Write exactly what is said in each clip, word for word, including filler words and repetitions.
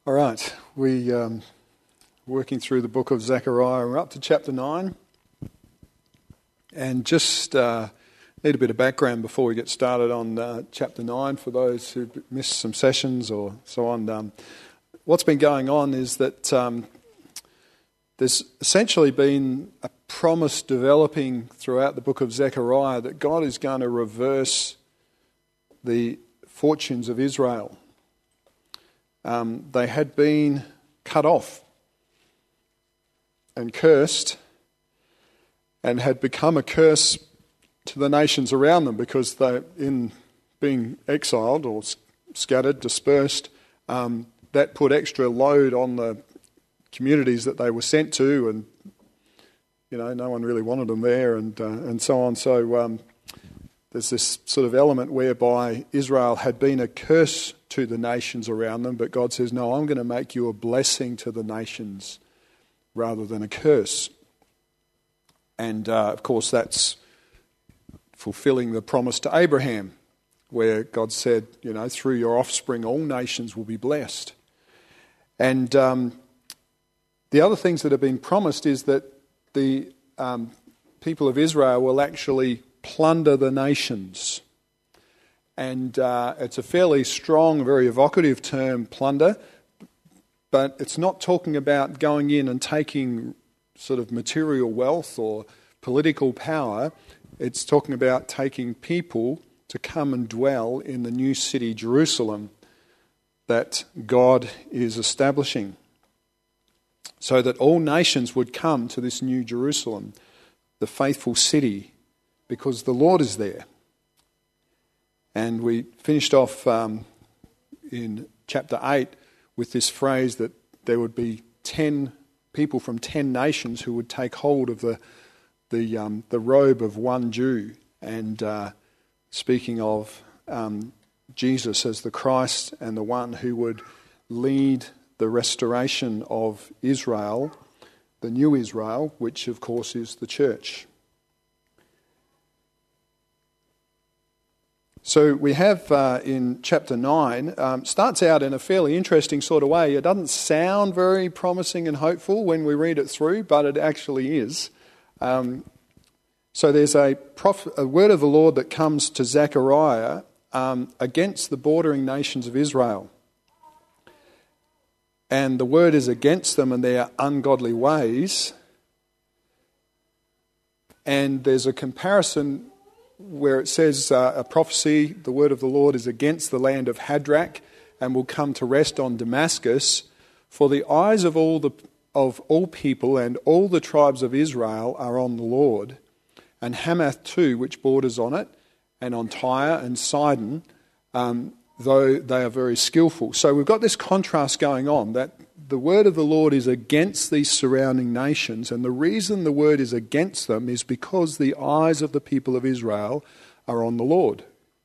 All right, we um, working through the book of Zechariah. We're up to chapter nine, and just uh, need a bit of background before we get started on uh, chapter nine for those who missed some sessions or so on. Um, what's been going on is that um, there's essentially been a promise developing throughout the book of Zechariah that God is going to reverse the fortunes of Israel. Um, they had been cut off and cursed and had become a curse to the nations around them because they, in being exiled or scattered, dispersed, um, that put extra load on the communities that they were sent to, and you know, no one really wanted them there, and uh, and so on. So um, there's this sort of element whereby Israel had been a curse to the nations around them, but God says, no, I'm going to make you a blessing to the nations rather than a curse. And uh, of course that's fulfilling the promise to Abraham, where God said, you know, through your offspring all nations will be blessed. And um, the other things that have been promised is that the um, people of Israel will actually plunder the nations. And uh, it's a fairly strong, very evocative term, plunder, but it's not talking about going in and taking sort of material wealth or political power. It's talking about taking people to come and dwell in the new city, Jerusalem, that God is establishing, so that all nations would come to this new Jerusalem, the faithful city, because the Lord is there. And we finished off um, in chapter eight with this phrase that there would be ten people from ten nations who would take hold of the the um, the robe of one Jew. And uh, speaking of um, Jesus as the Christ and the one who would lead the restoration of Israel, the new Israel, which of course is the church. So we have uh, in chapter nine, um, starts out in a fairly interesting sort of way. It doesn't sound very promising and hopeful when we read it through, but it actually is. Um, so there's a, prof- a word of the Lord that comes to Zechariah um, against the bordering nations of Israel. And the word is against them and their ungodly ways. And there's a comparison where it says uh, a prophecy, the word of the Lord is against the land of Hadrach and will come to rest on Damascus. For the eyes of all the of all people and all the tribes of Israel are on the Lord, and Hamath too, which borders on it, and on Tyre and Sidon, um, though they are very skillful. So we've got this contrast going on, that the word of the Lord is against these surrounding nations, and the reason the word is against them is because the eyes of the people of Israel are on the Lord.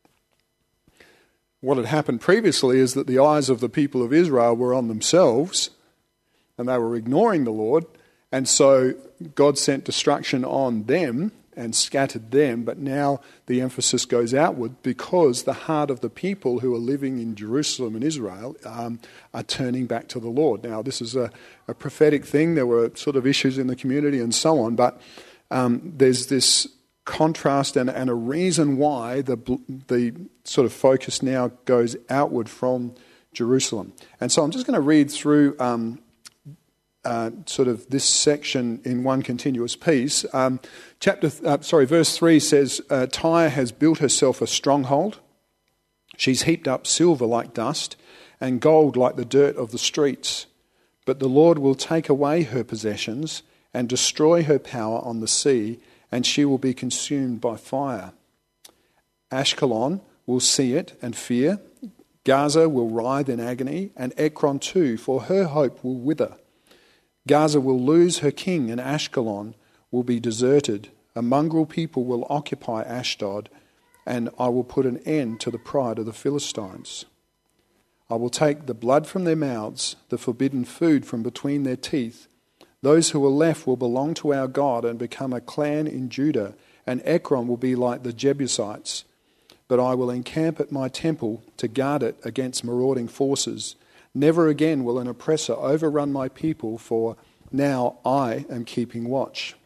What had happened previously is that the eyes of the people of Israel were on themselves, and they were ignoring the Lord, and so God sent destruction on them and scattered them, but now the emphasis goes outward because the heart of the people who are living in Jerusalem and Israel um, are turning back to the Lord. Now, this is a, a prophetic thing. There were sort of issues in the community and so on, but um, there's this contrast and, and a reason why the the sort of focus now goes outward from Jerusalem. And so I'm just going to read through um, Uh, sort of this section in one continuous piece. Um, chapter, uh, sorry, verse three says, uh, Tyre has built herself a stronghold. She's heaped up silver like dust and gold like the dirt of the streets. But the Lord will take away her possessions and destroy her power on the sea, and she will be consumed by fire. Ashkelon will see it and fear. Gaza will writhe in agony, and Ekron too, for her hope will wither. Gaza will lose her king, and Ashkelon will be deserted. A mongrel people will occupy Ashdod, and I will put an end to the pride of the Philistines. I will take the blood from their mouths, the forbidden food from between their teeth. Those who are left will belong to our God and become a clan in Judah, and Ekron will be like the Jebusites. But I will encamp at my temple to guard it against marauding forces. Never again will an oppressor overrun my people, for now I am keeping watch.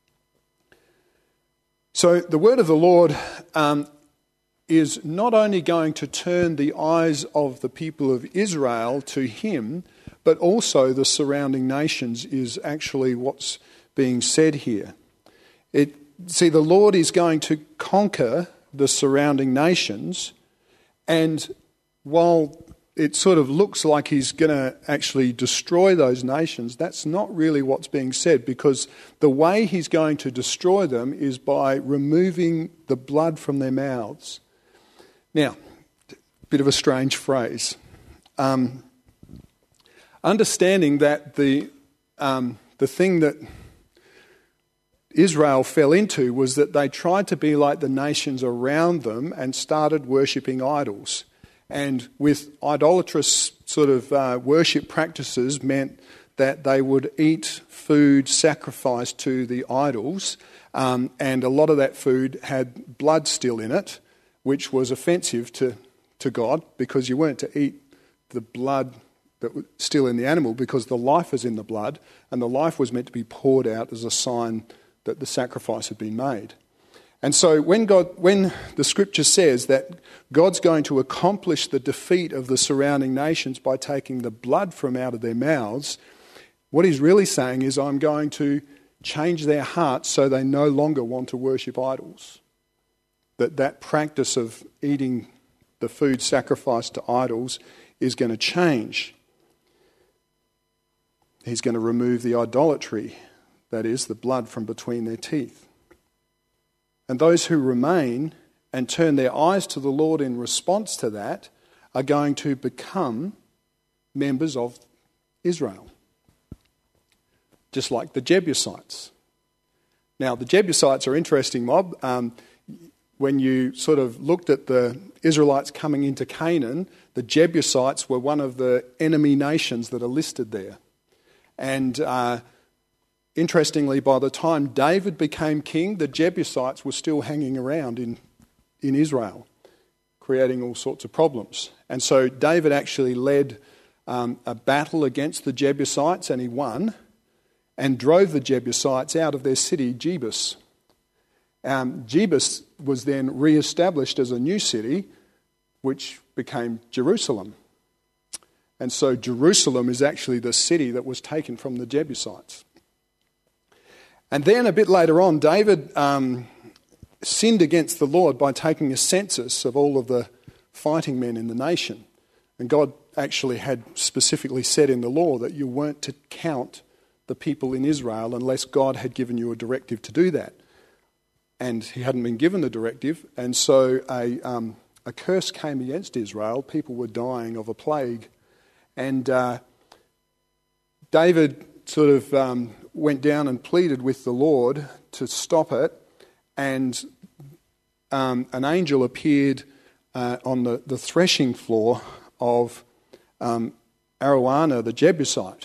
So the word of the Lord um, is not only going to turn the eyes of the people of Israel to him, but also the surrounding nations is actually what's being said here. It, see, the Lord is going to conquer the surrounding nations, and while it sort of looks like he's going to actually destroy those nations, that's not really what's being said, because the way he's going to destroy them is by removing the blood from their mouths. Now, a bit of a strange phrase. Um, understanding that the um, the thing that Israel fell into was that they tried to be like the nations around them and started worshipping idols. And with idolatrous sort of uh, worship practices meant that they would eat food sacrificed to the idols, um, and a lot of that food had blood still in it, which was offensive to, to God, because you weren't to eat the blood that was still in the animal, because the life is in the blood, and the life was meant to be poured out as a sign that the sacrifice had been made. And so when God, when the scripture says that God's going to accomplish the defeat of the surrounding nations by taking the blood from out of their mouths, what he's really saying is, I'm going to change their hearts so they no longer want to worship idols. That that practice of eating the food sacrificed to idols is going to change. He's going to remove the idolatry, that is, the blood from between their teeth. And those who remain and turn their eyes to the Lord in response to that are going to become members of Israel. Just like the Jebusites. Now, the Jebusites are an interesting mob. Um, when you sort of looked at the Israelites coming into Canaan, the Jebusites were one of the enemy nations that are listed there. And uh, interestingly, by the time David became king, the Jebusites were still hanging around in, in Israel, creating all sorts of problems. And so David actually led um, a battle against the Jebusites, and he won, and drove the Jebusites out of their city, Jebus. Um, Jebus was then re-established as a new city, which became Jerusalem. And so Jerusalem is actually the city that was taken from the Jebusites. And then a bit later on, David um, sinned against the Lord by taking a census of all of the fighting men in the nation. And God actually had specifically said in the law that you weren't to count the people in Israel unless God had given you a directive to do that. And he hadn't been given the directive, and so a, um, a curse came against Israel. People were dying of a plague. And uh, David sort of um, went down and pleaded with the Lord to stop it, and um, an angel appeared uh, on the, the threshing floor of um, Araunah the Jebusite.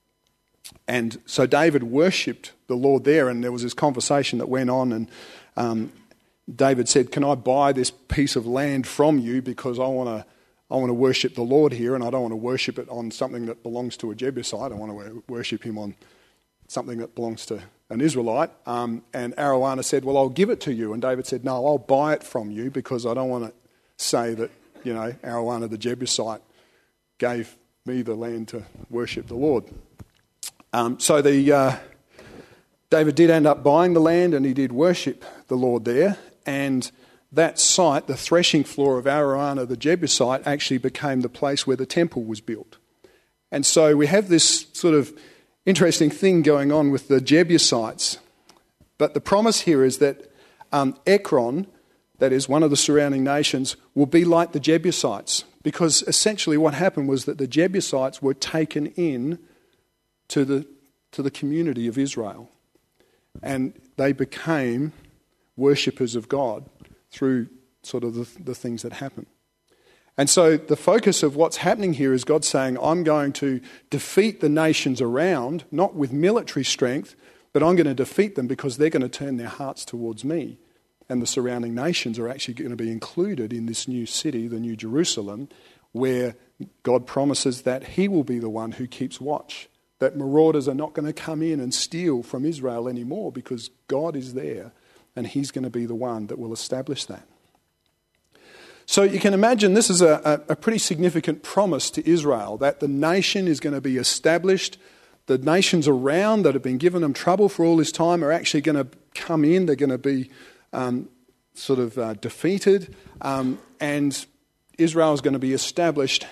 And so David worshipped the Lord there, and there was this conversation that went on, and um, David said, "Can I buy this piece of land from you, because I want to I want to worship the Lord here, and I don't want to worship it on something that belongs to a Jebusite. I want to worship him on something that belongs to an Israelite." Um, and Araunah said, "Well, I'll give it to you." And David said, "No, I'll buy it from you, because I don't want to say that, you know, Araunah the Jebusite gave me the land to worship the Lord." Um, so the uh, David did end up buying the land, and he did worship the Lord there. And that site, the threshing floor of Araunah the Jebusite, actually became the place where the temple was built. And so we have this sort of interesting thing going on with the Jebusites. But the promise here is that um, Ekron, that is one of the surrounding nations, will be like the Jebusites. Because essentially what happened was that the Jebusites were taken in to the to the community of Israel. And they became worshippers of God through sort of the, the things that happen. And so the focus of what's happening here is God saying, I'm going to defeat the nations around, not with military strength, but I'm going to defeat them because they're going to turn their hearts towards me. And the surrounding nations are actually going to be included in this new city, the New Jerusalem, where God promises that he will be the one who keeps watch, that marauders are not going to come in and steal from Israel anymore because God is there and he's going to be the one that will establish that. So you can imagine this is a, a pretty significant promise to Israel, that the nation is going to be established. The nations around that have been giving them trouble for all this time are actually going to come in. They're going to be um, sort of uh, defeated. Um, and Israel is going to be established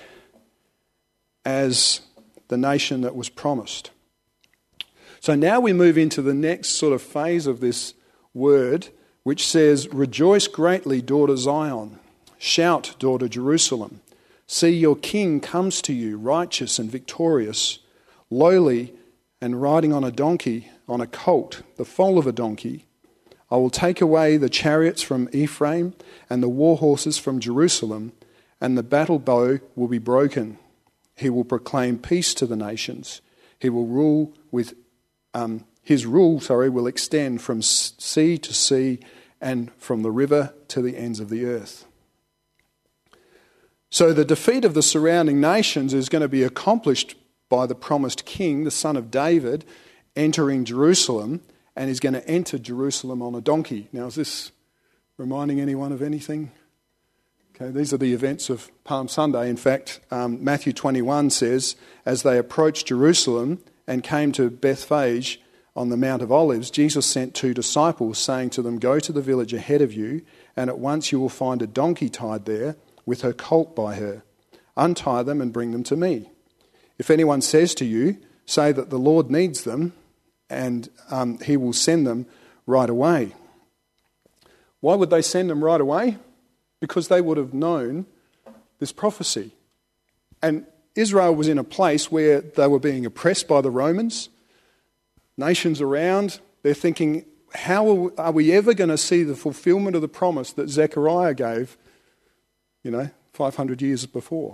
as the nation that was promised. So now we move into the next sort of phase of this word, which says, "Rejoice greatly, daughter Zion. Shout, daughter Jerusalem. See, your king comes to you, righteous and victorious, lowly and riding on a donkey, on a colt, the foal of a donkey. I will take away the chariots from Ephraim and the war horses from Jerusalem, and the battle bow will be broken. He will proclaim peace to the nations. He will rule with um, his rule, sorry, will extend from sea to sea and from the river to the ends of the earth." So the defeat of the surrounding nations is going to be accomplished by the promised king, the son of David, entering Jerusalem, and he's going to enter Jerusalem on a donkey. Now, is this reminding anyone of anything? Okay, these are the events of Palm Sunday. In fact, um, Matthew twenty-one says, "As they approached Jerusalem and came to Bethphage on the Mount of Olives, Jesus sent two disciples, saying to them, 'Go to the village ahead of you, and at once you will find a donkey tied there, with her colt by her. Untie them and bring them to me. If anyone says to you, say that the Lord needs them, and um, he will send them right away.'" Why would they send them right away? Because they would have known this prophecy. And Israel was in a place where they were being oppressed by the Romans. Nations around, they're thinking, how are we ever going to see the fulfillment of the promise that Zechariah gave, you know, five hundred years before?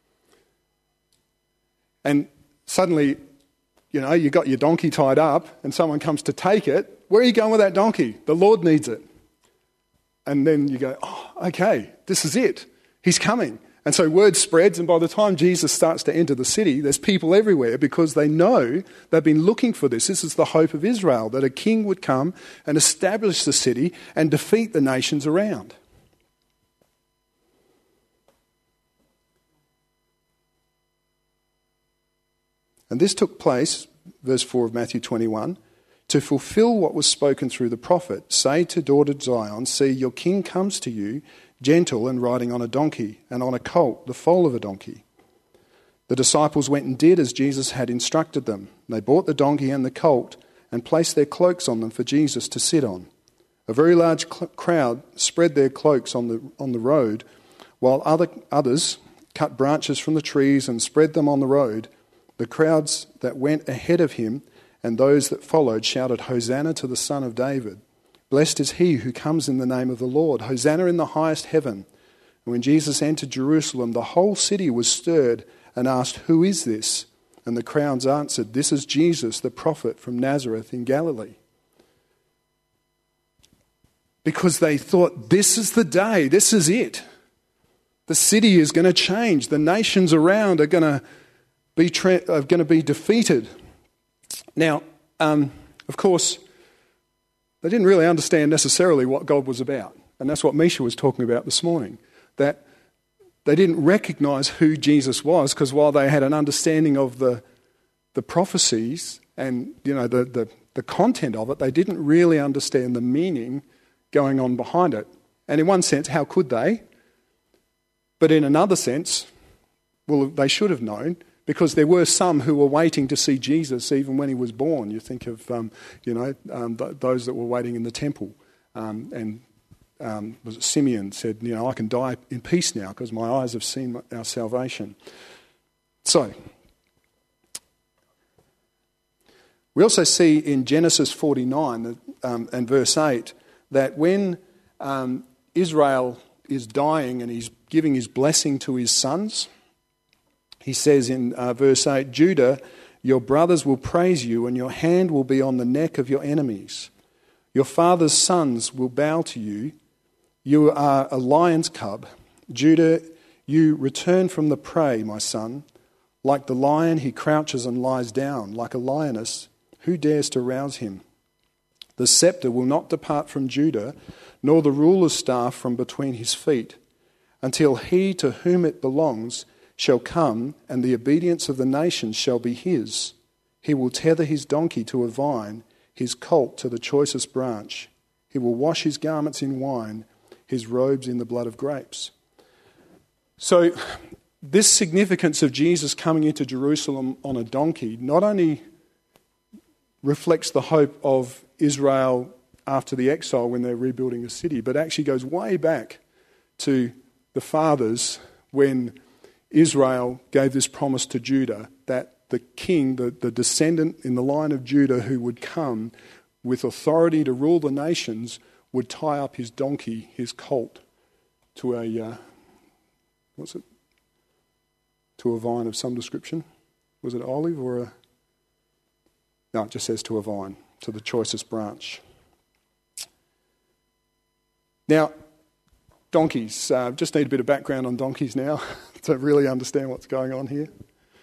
And suddenly, you know, you got your donkey tied up and someone comes to take it. Where are you going with that donkey? The Lord needs it. And then you go, oh, okay, this is it. He's coming. And so word spreads, and by the time Jesus starts to enter the city, there's people everywhere because they know they've been looking for this. This is the hope of Israel, that a king would come and establish the city and defeat the nations around. And this took place, verse four of Matthew twenty-one, to fulfill what was spoken through the prophet. "Say to daughter Zion, see, your king comes to you, gentle and riding on a donkey, and on a colt, the foal of a donkey." The disciples went and did as Jesus had instructed them. They bought the donkey and the colt and placed their cloaks on them for Jesus to sit on. A very large cl- crowd spread their cloaks on the on the road, while other others cut branches from the trees and spread them on the road. The crowds that went ahead of him and those that followed shouted, "Hosanna to the Son of David. Blessed is he who comes in the name of the Lord. Hosanna in the highest heaven." And when Jesus entered Jerusalem, the whole city was stirred and asked, "Who is this?" And the crowds answered, "This is Jesus, the prophet from Nazareth in Galilee." Because they thought, this is the day, this is it. The city is going to change. The nations around are going to be tra- are going to be defeated. Now, um, of course, they didn't really understand necessarily what God was about. And that's what Misha was talking about this morning. That they didn't recognise who Jesus was, because while they had an understanding of the the prophecies and, you know, the, the, the content of it, they didn't really understand the meaning going on behind it. And in one sense, how could they? But in another sense, well, they should have known, because there were some who were waiting to see Jesus even when he was born. You think of, um, you know, um, th- those that were waiting in the temple. Um, and um, was it Simeon said, you know, I can die in peace now because my eyes have seen our salvation. So, we also see in Genesis forty-nine um, and verse eight that when um, Israel is dying and he's giving his blessing to his sons, he says in uh, verse eight, "Judah, your brothers will praise you, and your hand will be on the neck of your enemies. Your father's sons will bow to you. You are a lion's cub. Judah, You return from the prey, my son. Like the lion, he crouches and lies down. Like a lioness, who dares to rouse him? The scepter will not depart from Judah, nor the ruler's staff from between his feet, until he to whom it belongs shall come, and the obedience of the nations shall be his. He will tether his donkey to a vine, his colt to the choicest branch. He will wash his garments in wine, his robes in the blood of grapes. So this significance of Jesus coming into Jerusalem on a donkey not only reflects the hope of Israel after the exile when they're rebuilding a city, but actually goes way back to the fathers when Israel gave this promise to Judah that the king, the, the descendant in the line of Judah who would come with authority to rule the nations, would tie up his donkey, his colt, to a, uh, what's it? To a vine of some description. Was it olive or a... No, it just says to a vine, to the choicest branch. Now, donkeys. Uh, just need a bit of background on donkeys now to really understand what's going on here.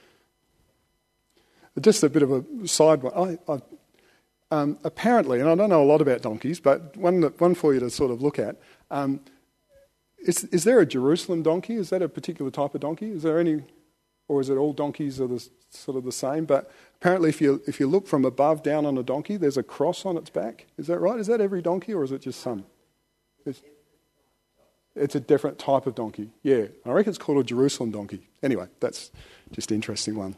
Just a bit of a side one. I, I, um, apparently, and I don't know a lot about donkeys, but one one for you to sort of look at. Um, is is there a Jerusalem donkey? Is that a particular type of donkey? Is there any, or is it all donkeys are the, sort of the same? But apparently, if you if you look from above down on a donkey, there's a cross on its back. Is that right? Is that every donkey, or is it just some? It's, it's a different type of donkey. Yeah, I reckon it's called a Jerusalem donkey. Anyway, that's just an interesting one.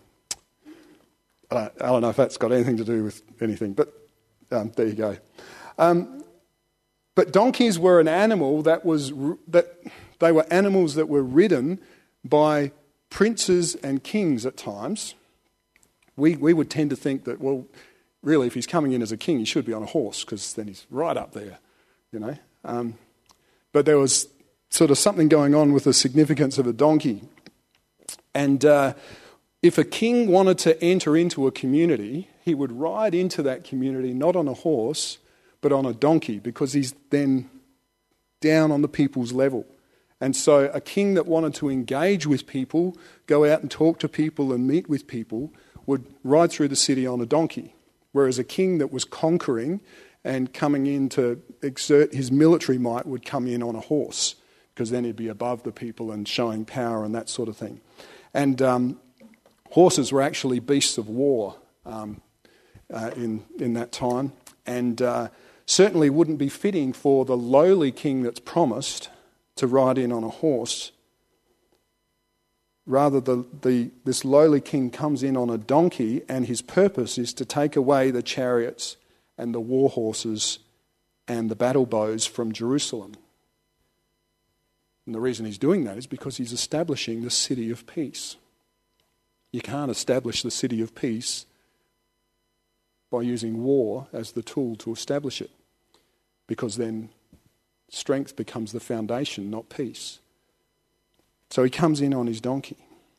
I don't, I don't know if that's got anything to do with anything, but um, there you go. Um, but donkeys were an animal that was that they were animals that were ridden by princes and kings at times. We we would tend to think that, well, really, if he's coming in as a king, he should be on a horse because then he's right up there, you know. Um, but there was sort of something going on with the significance of a donkey, and. Uh, If a king wanted to enter into a community, he would ride into that community not on a horse, but on a donkey, because he's then down on the people's level. And so a king that wanted to engage with people, go out and talk to people and meet with people, would ride through the city on a donkey. Whereas a king that was conquering and coming in to exert his military might would come in on a horse, because then he'd be above the people and showing power and that sort of thing. And um, horses were actually beasts of war um, uh, in in that time, and uh, certainly wouldn't be fitting for the lowly king that's promised to ride in on a horse. Rather, the, the this lowly king comes in on a donkey, and his purpose is to take away the chariots and the war horses and the battle bows from Jerusalem. And the reason he's doing that is because he's establishing the city of peace. You can't establish the city of peace by using war as the tool to establish it, because then strength becomes the foundation, not peace. So he comes in on his donkey.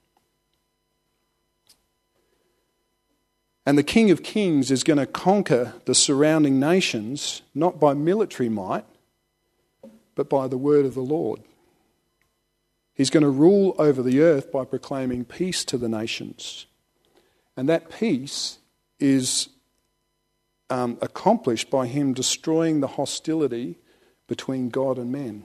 And the King of Kings is going to conquer the surrounding nations, not by military might, but by the word of the Lord. He's going to rule over the earth by proclaiming peace to the nations. And that peace is um, accomplished by him destroying the hostility between God and men.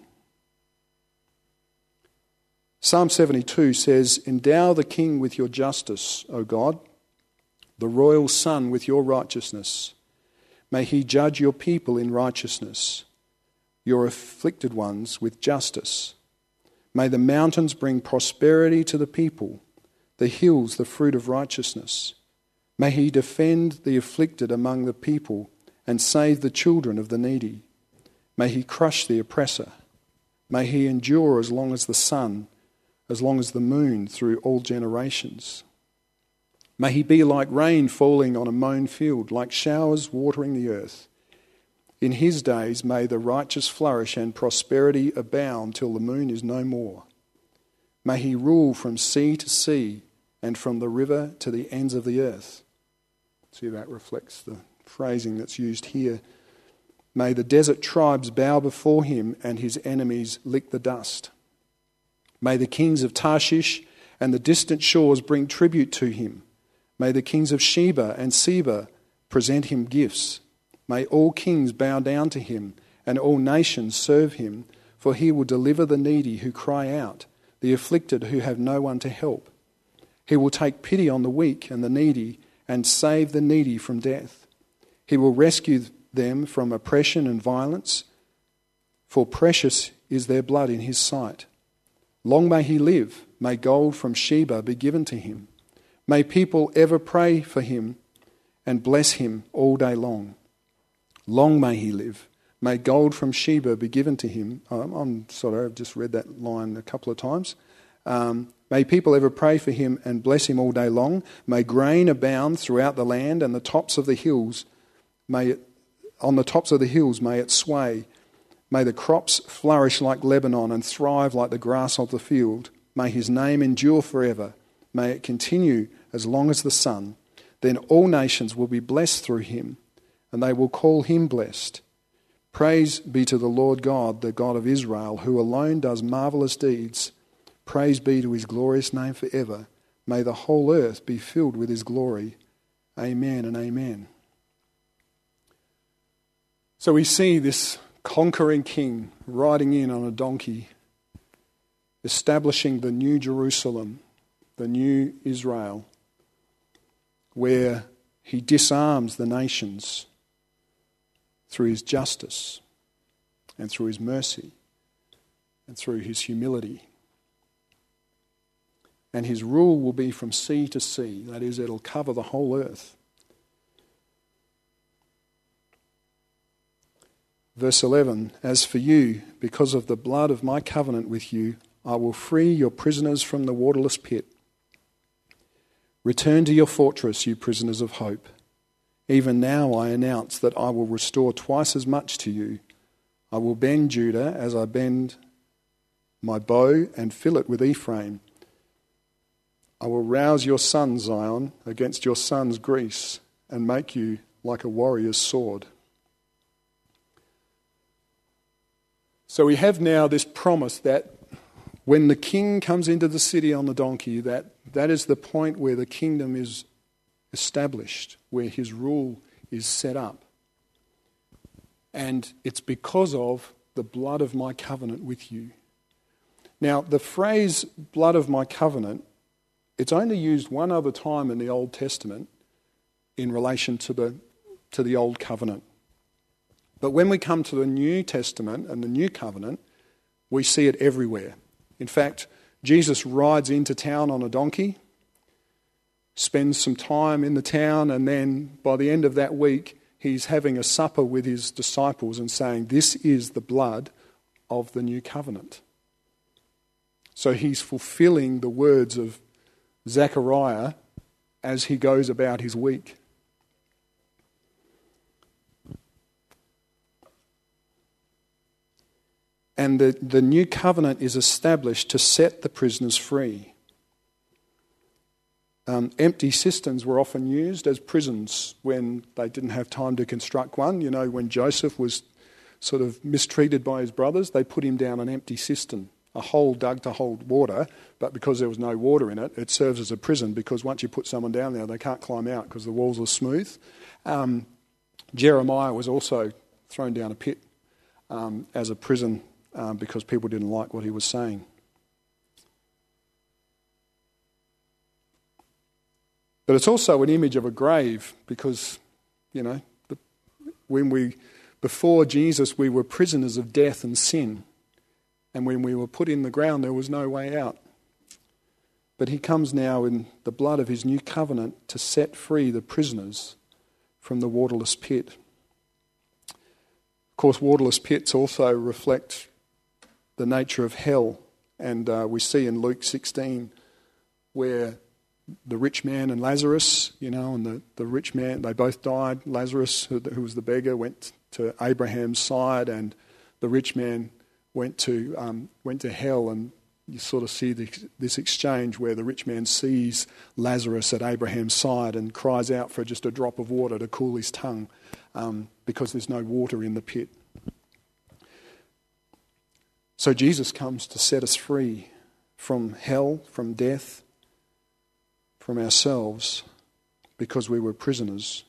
Psalm seventy-two says, "Endow the king with your justice, O God, the royal son with your righteousness. May he judge your people in righteousness, your afflicted ones with justice. May the mountains bring prosperity to the people, the hills the fruit of righteousness. May he defend the afflicted among the people and save the children of the needy. May he crush the oppressor. May he endure as long as the sun, as long as the moon through all generations. May he be like rain falling on a mown field, like showers watering the earth. In his days may the righteous flourish and prosperity abound till the moon is no more. May he rule from sea to sea and from the river to the ends of the earth." See, that reflects the phrasing that's used here. "May the desert tribes bow before him and his enemies lick the dust. May the kings of Tarshish and the distant shores bring tribute to him. May the kings of Sheba and Seba present him gifts. May all kings bow down to him and all nations serve him, for he will deliver the needy who cry out, the afflicted who have no one to help. He will take pity on the weak and the needy and save the needy from death. He will rescue them from oppression and violence, for precious is their blood in his sight. Long may he live. May gold from Sheba be given to him. May people ever pray for him and bless him all day long. Long may he live. May gold from Sheba be given to him. I'm, I'm sorry, I've just read that line a couple of times. Um, may people ever pray for him and bless him all day long. May grain abound throughout the land, and the tops of the hills may it, on the tops of the hills may it sway. May the crops flourish like Lebanon and thrive like the grass of the field. May his name endure forever. May it continue as long as the sun. Then all nations will be blessed through him, and they will call him blessed. Praise be to the Lord God, the God of Israel, who alone does marvellous deeds. Praise be to his glorious name forever. May the whole earth be filled with his glory. Amen and amen. So we see this conquering king riding in on a donkey, establishing the new Jerusalem, the new Israel, where he disarms the nations through his justice and through his mercy and through his humility. And his rule will be from sea to sea. That is, it'll cover the whole earth. Verse eleven, as for you, because of the blood of my covenant with you, I will free your prisoners from the waterless pit. Return to your fortress, you prisoners of hope. Even now I announce that I will restore twice as much to you. I will bend Judah as I bend my bow and fill it with Ephraim. I will rouse your son, Zion, against your sons, Greece, and make you like a warrior's sword. So we have now this promise that when the king comes into the city on the donkey, that that is the point where the kingdom is established, where his rule is set up. And it's because of the blood of my covenant with you. Now, the phrase blood of my covenant, it's only used one other time in the Old Testament in relation to the to the Old Covenant. But when we come to the New Testament and the New Covenant, we see it everywhere. In fact, Jesus rides into town on a donkey, spends some time in the town, and then by the end of that week, he's having a supper with his disciples and saying, this is the blood of the New Covenant. So he's fulfilling the words of Zechariah as he goes about his week. And the, the new covenant is established to set the prisoners free. Um, empty cisterns were often used as prisons when they didn't have time to construct one. You know, when Joseph was sort of mistreated by his brothers, they put him down an empty cistern, a hole dug to hold water, but because there was no water in it, it serves as a prison, because once you put someone down there, they can't climb out because the walls are smooth. Um, Jeremiah was also thrown down a pit um, as a prison um, because people didn't like what he was saying. But it's also an image of a grave because, you know, the, when we, before Jesus, we were prisoners of death and sin. And when we were put in the ground, there was no way out. But he comes now in the blood of his new covenant to set free the prisoners from the waterless pit. Of course, waterless pits also reflect the nature of hell. And uh, we see in Luke sixteen where the rich man and Lazarus, you know, and the, the rich man, they both died. Lazarus, who, who was the beggar, went to Abraham's side, and the rich man went to um, went to hell. And you sort of see the, this exchange where the rich man sees Lazarus at Abraham's side and cries out for just a drop of water to cool his tongue um, because there's no water in the pit. So Jesus comes to set us free from hell, from death, from ourselves, because we were prisoners.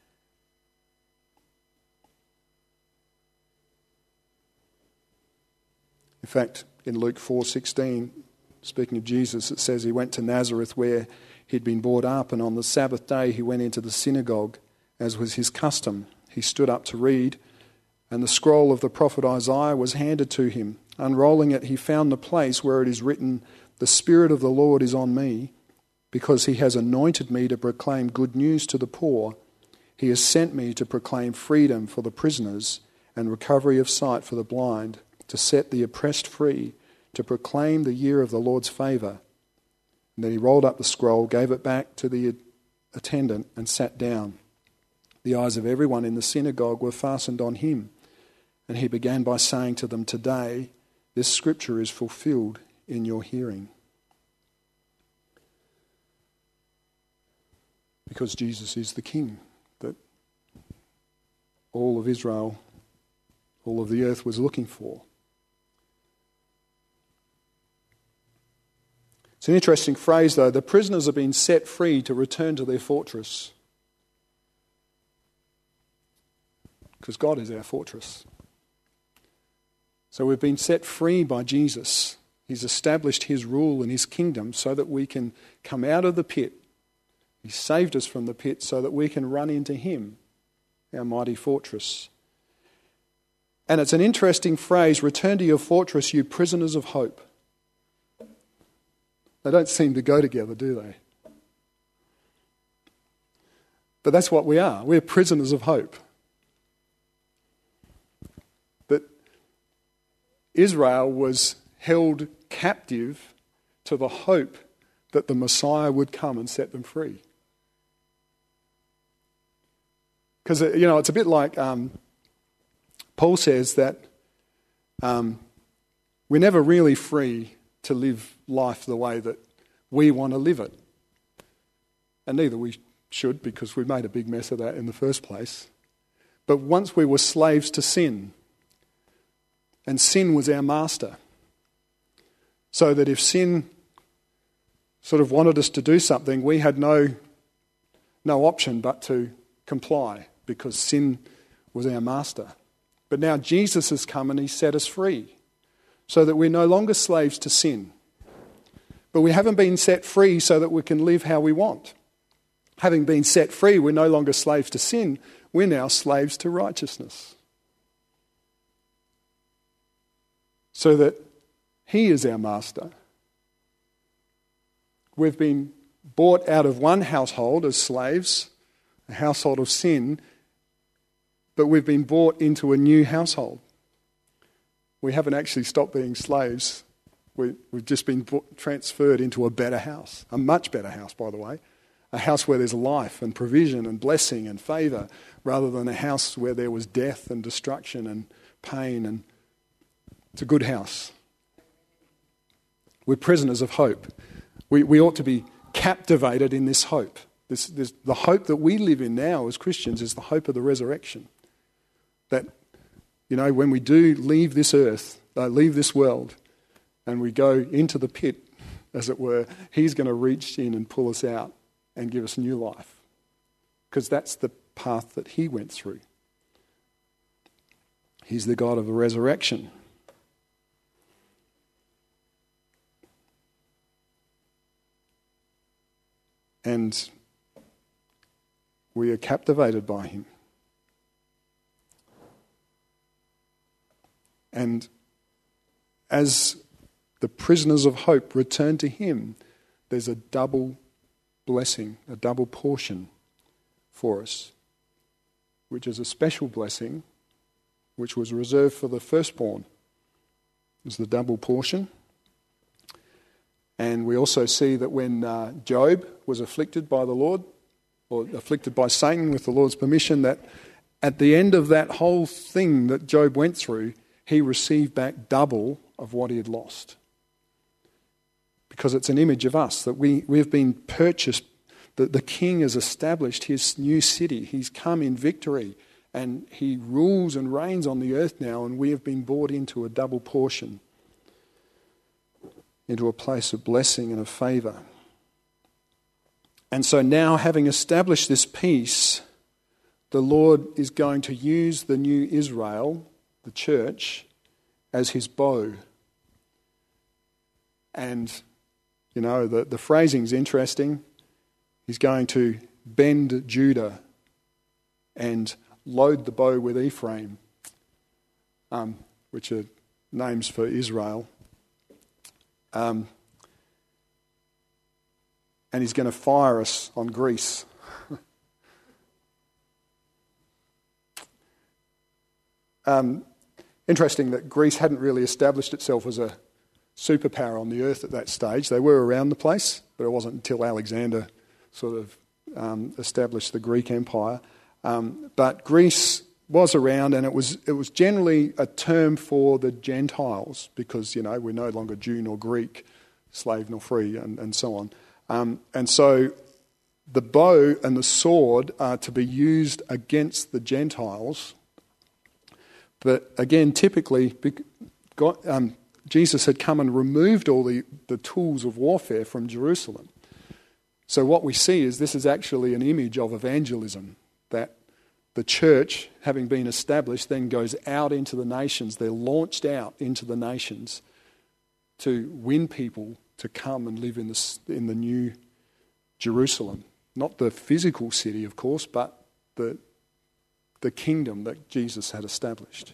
In fact, in Luke four sixteen, speaking of Jesus, it says he went to Nazareth where he'd been brought up, and on the Sabbath day he went into the synagogue, as was his custom. He stood up to read, and the scroll of the prophet Isaiah was handed to him. Unrolling it, he found the place where it is written, "The Spirit of the Lord is on me, because he has anointed me to proclaim good news to the poor. He has sent me to proclaim freedom for the prisoners and recovery of sight for the blind, to set the oppressed free, to proclaim the year of the Lord's favour." And then he rolled up the scroll, gave it back to the attendant, and sat down. The eyes of everyone in the synagogue were fastened on him, and he began by saying to them, "Today this scripture is fulfilled in your hearing." Because Jesus is the King that all of Israel, all of the earth was looking for. It's an interesting phrase, though. The prisoners have been set free to return to their fortress. Because God is our fortress. So we've been set free by Jesus. He's established his rule and his kingdom so that we can come out of the pit. He saved us from the pit so that we can run into him, our mighty fortress. And it's an interesting phrase, "Return to your fortress, you prisoners of hope." They don't seem to go together, do they? But that's what we are. We're prisoners of hope. That Israel was held captive to the hope that the Messiah would come and set them free. Because, you know, it's a bit like um, Paul says that um, we're never really free to live life the way that we want to live it. And neither we should, because we made a big mess of that in the first place. But once we were slaves to sin, and sin was our master. So that if sin sort of wanted us to do something, we had no, no option but to comply, because sin was our master. But now Jesus has come and he set us free, so that we're no longer slaves to sin. But we haven't been set free so that we can live how we want. Having been set free, we're no longer slaves to sin, we're now slaves to righteousness. So that he is our master. We've been bought out of one household as slaves, a household of sin, but we've been brought into a new household. We haven't actually stopped being slaves. We, we've just been brought, transferred into a better house, a much better house, by the way, a house where there's life and provision and blessing and favour, rather than a house where there was death and destruction and pain. And it's a good house. We're prisoners of hope. We, we ought to be captivated in this hope. This, this, the hope that we live in now as Christians is the hope of the resurrection. That, you know, when we do leave this earth, uh, leave this world, and we go into the pit, as it were, he's going to reach in and pull us out and give us new life. Because that's the path that he went through. He's the God of the resurrection. And we are captivated by him. And as the prisoners of hope return to him, there's a double blessing, a double portion for us, which is a special blessing, which was reserved for the firstborn. It was the double portion. And we also see that when uh, Job was afflicted by the Lord, or afflicted by Satan with the Lord's permission, that at the end of that whole thing that Job went through, he received back double of what he had lost. Because it's an image of us, that we, we've been purchased, that the king has established his new city. He's come in victory and he rules and reigns on the earth now, and we have been brought into a double portion. into a place of blessing and of favour. And so now, having established this peace, the Lord is going to use the new Israel, the church, as his bow. And, you know, the, the phrasing's interesting. He's going to bend Judah and load the bow with Ephraim, um, which are names for Israel. Um, and he's going to fire us on Greece. um, interesting that Greece hadn't really established itself as a superpower on the earth at that stage. They were around the place, but it wasn't until Alexander sort of um, established the Greek Empire. Um, but Greece was around, and it was it was generally a term for the Gentiles because, you know, we're no longer Jew nor Greek, slave nor free, and, and so on. Um, and so the bow and the sword are to be used against the Gentiles. But again, typically, God, um, Jesus had come and removed all the, the tools of warfare from Jerusalem. So what we see is this is actually an image of evangelism, that the church, having been established, then goes out into the nations. They're launched out into the nations to win people to come and live in the, in the new Jerusalem. Not the physical city, of course, but the, the kingdom that Jesus had established.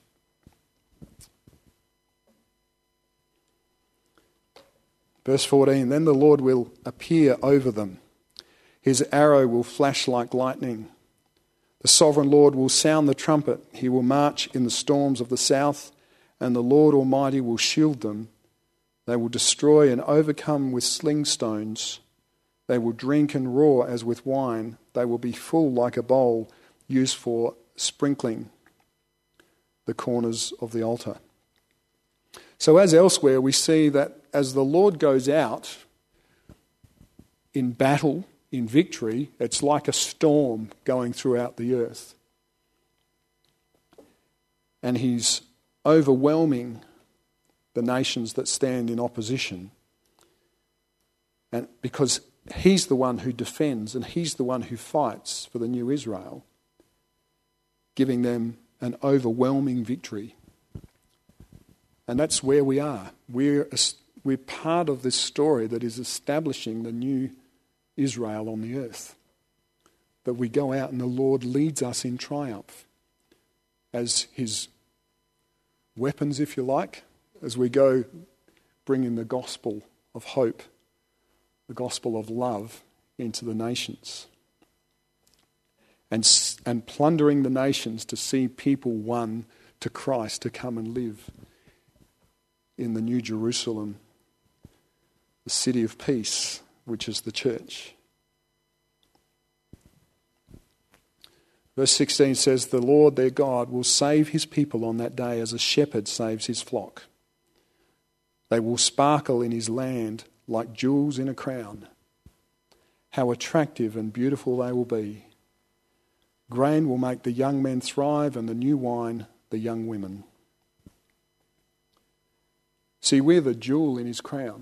Verse fourteen, then the Lord will appear over them. His arrow will flash like lightning. The sovereign Lord will sound the trumpet. He will march in the storms of the south, and the Lord Almighty will shield them. They will destroy and overcome with sling stones. They will drink and roar as with wine. They will be full like a bowl used for sprinkling the corners of the altar. So as elsewhere, we see that as the Lord goes out in battle, in victory, it's like a storm going throughout the earth. And he's overwhelming the nations that stand in opposition. And because he's the one who defends and he's the one who fights for the new Israel, giving them an overwhelming victory. And that's where we are. We're, we're part of this story that is establishing the new Israel on the earth. That we go out and the Lord leads us in triumph as his weapons, if you like, as we go bringing the gospel of hope, the gospel of love into the nations. And, and plundering the nations to see people won to Christ to come and live in the New Jerusalem, the city of peace, which is the church. Verse sixteen says, the Lord their God will save his people on that day as a shepherd saves his flock. They will sparkle in his land like jewels in a crown. How attractive and beautiful they will be. Grain will make the young men thrive, and the new wine the young women. See, we're the jewel in his crown.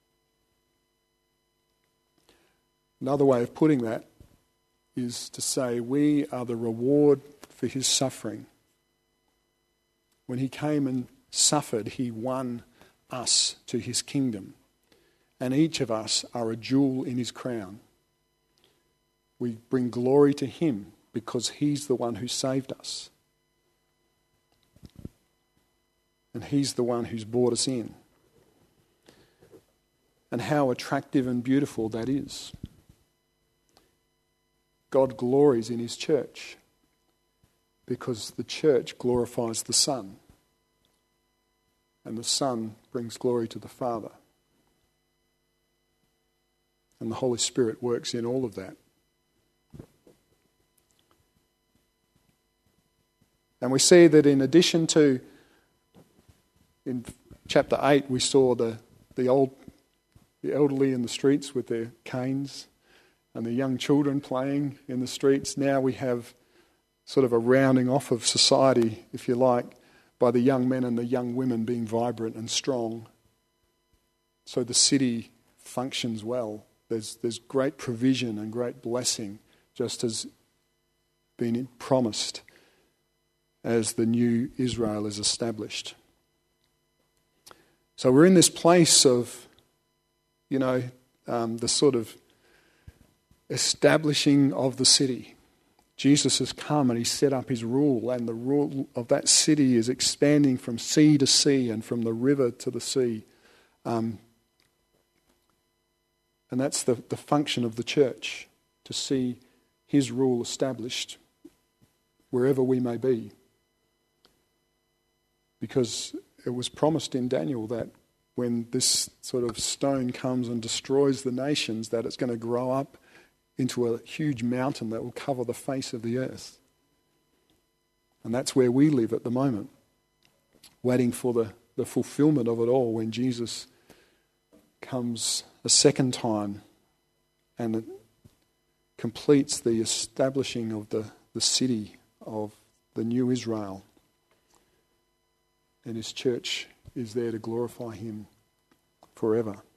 Another way of putting that is to say we are the reward for his suffering. When he came and suffered, he won us to his kingdom. And each of us are a jewel in his crown. We bring glory to him because he's the one who saved us. And he's the one who's brought us in. And how attractive and beautiful that is. God glories in his church because the church glorifies the Son. And the Son brings glory to the Father. And the Holy Spirit works in all of that. And we see that in addition to, in chapter eight, we saw the, the old, the elderly in the streets with their canes and the young children playing in the streets. Now we have sort of a rounding off of society, if you like, by the young men and the young women being vibrant and strong so the city functions well. There's, there's great provision and great blessing, just as been promised as the new Israel is established. So we're in this place of, you know, um, the sort of establishing of the city. Jesus has come and he's set up his rule, and the rule of that city is expanding from sea to sea and from the river to the sea. Um, and that's the, the function of the church, to see his rule established wherever we may be. Because it was promised in Daniel that when this sort of stone comes and destroys the nations, that it's going to grow up into a huge mountain that will cover the face of the earth. And that's where we live at the moment, waiting for the, the fulfillment of it all when Jesus comes a second time and it completes the establishing of the, the city of the new Israel. And his church is there to glorify him forever.